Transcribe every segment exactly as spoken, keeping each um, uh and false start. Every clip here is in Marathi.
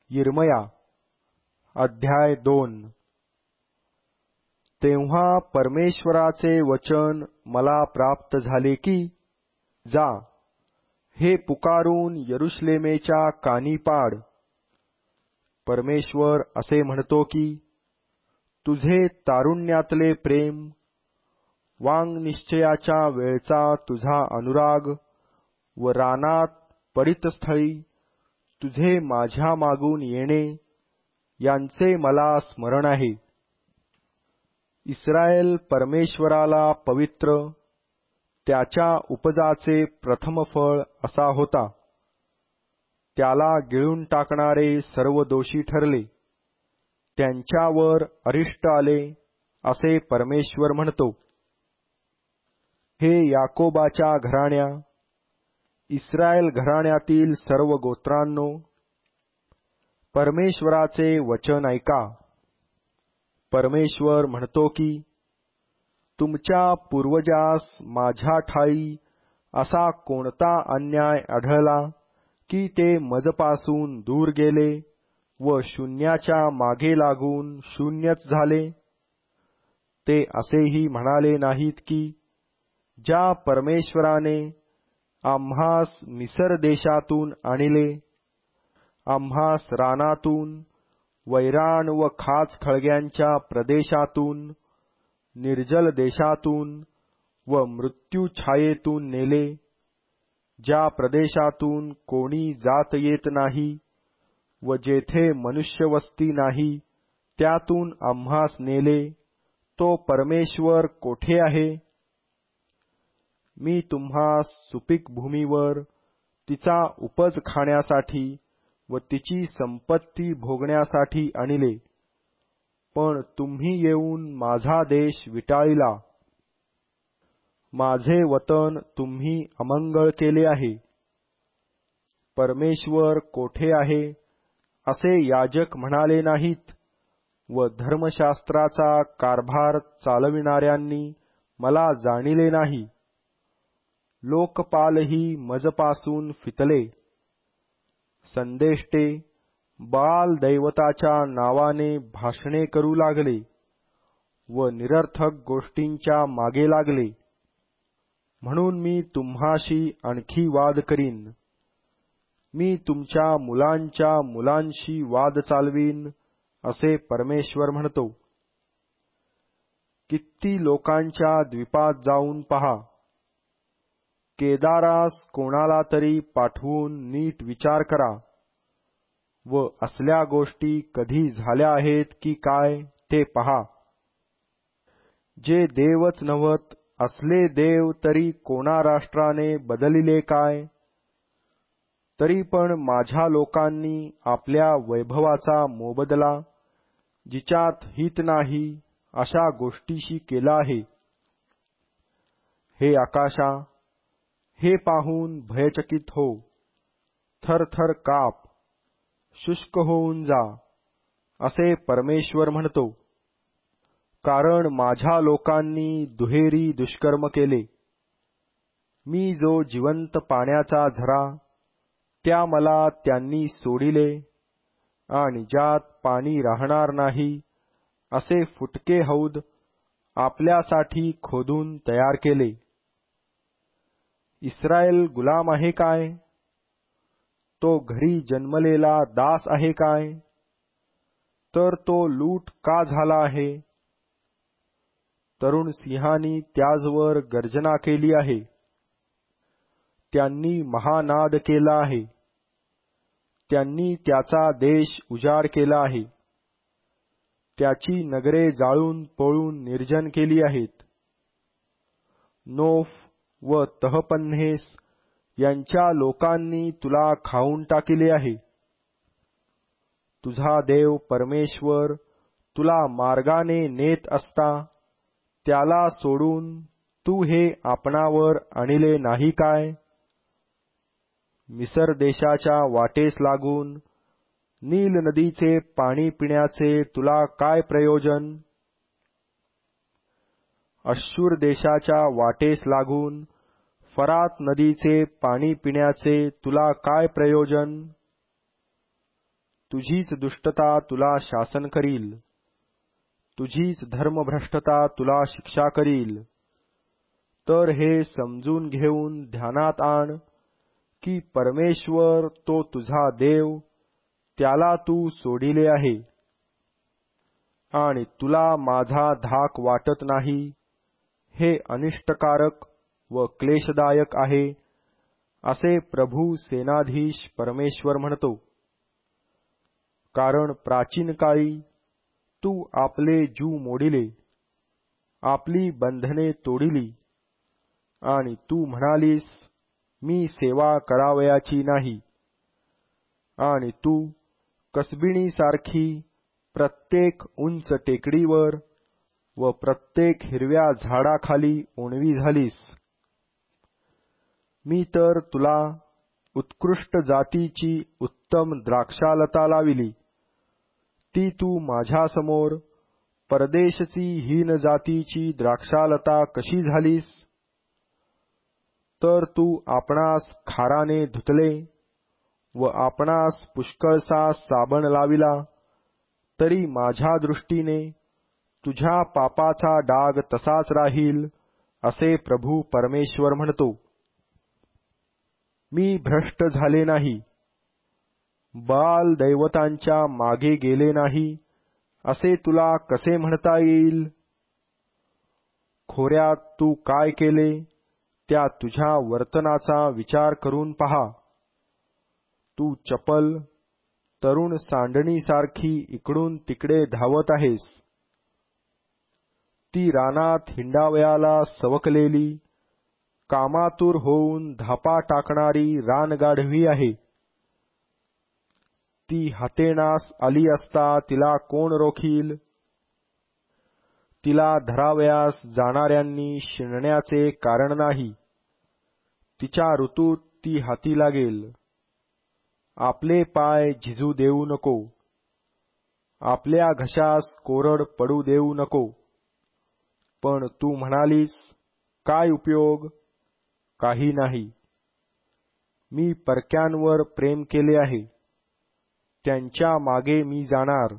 यिर्मया अध्याय दोन. तेव्हा परमेश्वराचे वचन मला प्राप्त झाले की, जा, हे पुकारून यरुशलेमेच्या कानी पाड. परमेश्वर असे म्हणतो की, तुझे तारुण्यातले प्रेम, वाङ्निश्चयाच्या वेळचा तुझा अनुराग व रानात पडितस्थळी तुझे माझ्या मागून येणे यांचे मला स्मरण आहे. इस्राയേल परमेश्वराला पवित्र, त्याच्या उपजाचे प्रथम फळ असा होता. त्याला गिळून टाकणारे सर्व दोषी ठरले, त्यांच्यावर अरिष्ट आले, असे परमेश्वर म्हणतो. हे याकोबाच्या घराण्या, इस्राയേल घराण्यातील सर्व गोत्रांनो, परमेश्वराचे वचन ऐका. परमेश्वर म्हणतो की, तुमच्या पूर्वजास माझ्या ठायी असा कोणता अन्याय आढळला की ते मजपासून दूर गेले व शून्याच्या मागे लागून शून्यच झाले? ते असेही म्हणाले नाहीत की, ज्या परमेश्वराने आम्हास मिसर देशातून आणले, आम्हास रानातून, वैराण व खाच खळग्यांच्या प्रदेशातून, निर्जल देशातून व मृत्यू छायेतून नेले, ज्या प्रदेशातून कोणी जात येत नाही व जेथे मनुष्यवस्ती नाही, त्यातून आम्हास नेले, तो परमेश्वर कोठे आहे? मी तुम्हास सुपीक भूमीवर तिचा उपज खाण्यासाठी व तिची संपत्ती भोगण्यासाठी आणले, पण तुम्ही येऊन माझा देश विटाळिला. माझे वतन तुम्ही अमंगळ केले आहे. परमेश्वर कोठे आहे असे याजक म्हणाले नाहीत व धर्मशास्त्राचा कारभार चालविणाऱ्यांनी मला जाणिले नाही. लोकपालही मजपासून फितले. संदेष्टे बाल दैवताच्या नावाने भाषणे करू लागले व निरर्थक गोष्टींच्या मागे लागले. म्हणून मी तुम्हाशी आणखी वाद करीन. मी तुमच्या मुलांच्या मुलांशी वाद चालवीन, असे परमेश्वर म्हणतो. किती लोकांच्या द्वीपात जाऊन पहा. केदारास कोणाला तरी पाठवून नीट विचार करा व असल्या गोष्टी कधी झाल्या आहेत की काय ते पहा. जे देवच नव्हत असले देव तरी कोणा राष्ट्राने बदलिले काय? तरी पण माझ्या लोकांनी आपल्या वैभवाचा मोबदला जिच्यात हित नाही अशा गोष्टीशी केला आहे. हे आकाशा, हे पाहून भयचकित हो, थरथर काप, शुष्क होऊन जा, असे परमेश्वर म्हणतो. कारण माझ्या लोकांनी दुहेरी दुष्कर्म केले. मी जो जिवंत पाण्याचा झरा, त्या मला त्यांनी सोडिले, आणि ज्यात पाणी राहणार नाही असे फुटके हौद आपल्यासाठी खोदून तयार केले. इस्राയേल गुलाम आहे काय? तो घरी जन्मलेला दास आहे काय? तर तो लूट का झाला आहे? तरुण सिंहांनी त्याजवर गर्जना केली आहे. त्यांनी महानाद केला आहे. त्यांनी त्याचा देश उजाड केला आहे. त्याची नगरे जाळून पळून निर्जन केली आहेत. नोफ व तहपन्हेस यांच्या लोकांनी तुला खाऊन टाकिले आहे. तुझा देव परमेश्वर तुला मार्गाने नेत असता त्याला सोडून तू हे आपणावर आणले नाही काय? मिसर देशाच्या वाटेस लागून नील नदीचे पाणी पिण्याचे तुला काय प्रयोजन? अश्शूर देशाच्या वाटेस लागून फरात नदीचे पाणी पिण्याचे तुला काय प्रयोजन? तुझीच दुष्टता तुला शासन करील, तुझीच धर्मभ्रष्टता तुला शिक्षा करील. तर हे समजून घेऊन ध्यानात आण की परमेश्वर तो तुझा देव, त्याला तू सोडिले आहे आणि तुला माझा धाक वाटत नाही, हे अनिष्टकारक व क्लेशदायक आहे, असे प्रभू सेनाधीश परमेश्वर म्हणतो. कारण प्राचीन काळी तू आपले जू मोडिले, आपली बंधने तोडिली आणि तू म्हणालीस, मी सेवा करावयाची नाही. आणि तू कसबिणीसारखी प्रत्येक उंच टेकडीवर व प्रत्येक हिरव्या झाडाखाली ओणवी झालीस. मी तर तुला उत्कृष्ट जातीची उत्तम द्राक्षालता लाविली, ती तू माझ्यासमोर परदेशची हीन जातीची द्राक्षालता कशी झालीस. तर तू आपणास खाराने धुतले व आपणास पुष्कळसा साबण लाविला, तरी माझ्या दृष्टीने तुझ्या पापाचा डाग तसाच राहील, असे प्रभू परमेश्वर म्हणतो. मी भ्रष्ट झाले नाही, बाल दैवतांच्या मागे गेले नाही, असे तुला कसे म्हणता येईल. खोऱ्यात तू काय केले त्या तुझ्या वर्तनाचा विचार करून पहा. तू चपल तरुण सांडणीसारखी इकडून तिकडे धावत आहेस. ती रानात हिंडावयाला सवकलेली, कामातूर होऊन धापा टाकणारी रानगाढवी आहे. ती हातेनास आली असता तिला कोण रोखील. तिला धरावयास जाणाऱ्यांनी शिणण्याचे कारण नाही. तिच्या ऋतूत ती हाती लागेल. आपले पाय झिजू देऊ नको, आपल्या घशास कोरड पडू देऊ नको. पण तू म्हणालीस, काय उपयोग, काही नाही. मी परक्यांवर प्रेम केले आहे, त्यांच्या मागे मी जाणार.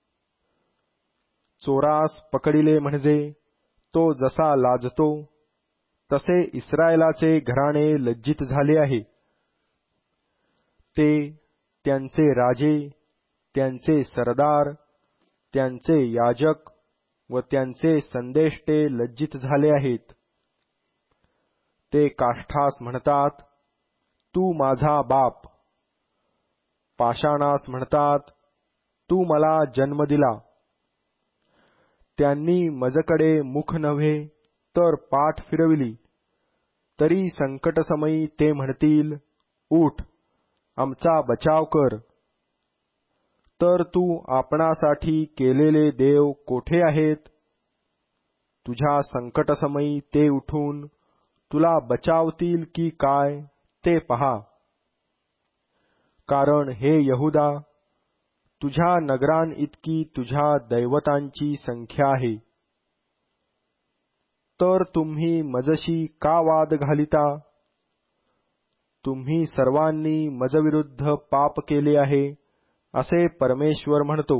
चोरास पकडिले म्हणजे तो जसा लाजतो, तसे इस्रायलाचे घराणे लज्जित झाले आहे. ते, त्यांचे राजे, त्यांचे सरदार, त्यांचे याजक व त्यांचे संदेष्टे लज्जित झाले आहेत. ते काष्ठास म्हणतात, तू माझा बाप. पाषाणास म्हणतात, तू मला जन्म दिला. त्यांनी मजकडे मुख नव्हे तर पाठ फिरविली, तरी संकटसमयी ते म्हणतील, उठ, आमचा बचाव कर. तर तू आपणासाठी केलेले देव कोठे आहेत. तुझ्या संकटसमयी ते उठून तुला बचावतील की काय ते पहा. कारण हे यहुदा, तुझ्या नगरांइतकी तुझ्या दैवतांची संख्या आहे. तर तुम्ही मजशी का वाद घालिता. तुम्ही सर्वांनी मजविरुद्ध पाप केले आहे, असे परमेश्वर म्हणतो.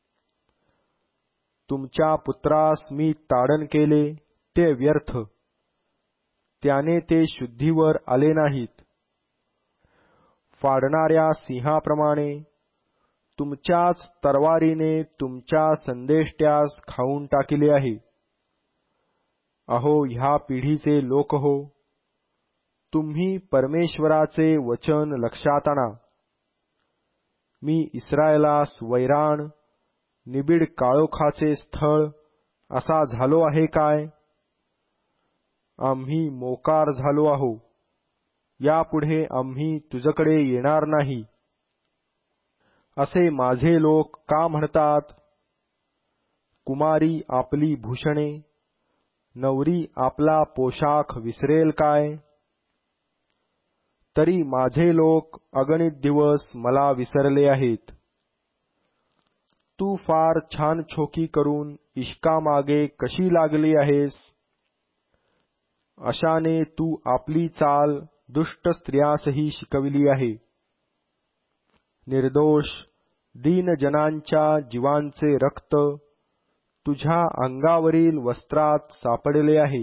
तुमच्या पुत्रास मी ताडण केले ते व्यर्थ, त्याने ते शुद्धीवर आले नाहीत. फाडणाऱ्या सिंहाप्रमाणे तुमच्याच तरवारीने तुमच्या संदेष्ट्यास खाऊन टाकिले आहे. अहो ह्या पिढीचे लोक हो, तुम्ही परमेश्वराचे वचन लक्षात आणा. मी इस्रायलास वैराण, निबिड काळोखाचे स्थळ असा झालो आहे काय. आम्ही मोकार झालो आहो, यापुढे आम्ही तुझकडे येणार नाही, असे माझे लोक का म्हणतात. कुमारी आपली भूषणे, नवरी आपला पोशाख विसरेल काय. तरी माझे लोक अगणित दिवस मला विसरले आहेत. तू फार छान छोकी करून इश्कामागे कशी लागली आहेस. अशाने तू आपली चाल दुष्ट स्त्रियासही शिकविली आहे. निर्दोष दीनजनांच्या जीवांचे रक्त तुझ्या अंगावरील वस्त्रात सापडले आहे.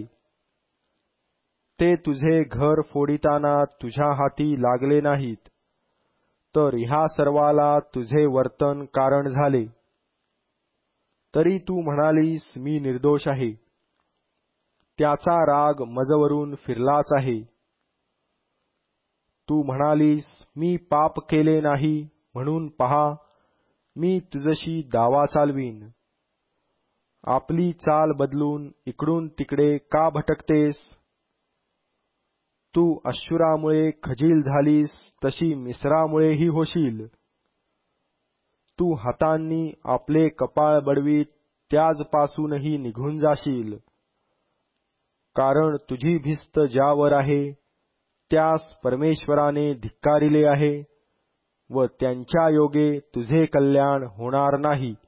ते तुझे घर फोडिताना तुझ्या हाती लागले नाहीत, तर ह्या सर्वाला तुझे वर्तन कारण झाले. तरी तू म्हणालीस, मी निर्दोष आहे. त्याचा राग मजवरून फिरलाच आहे. तू म्हणालीस, मी पाप केले नाही, म्हणून पहा, मी तुझशी दावा चालवीन. आपली चाल बदलून इकडून तिकडे का भटकतेस? तू अश्रुरामुळे खजील झालीस, तशी मिसरामुळेही होशील. तू हातांनी आपले कपाळ बडवीत त्याजपासूनही निघून जाशील. कारण तुझी भिस्त ज्यावर आहे, त्यास परमेश्वराने धिक्कारिले आहे व त्यांच्या योगे तुझे कल्याण होणार नाही.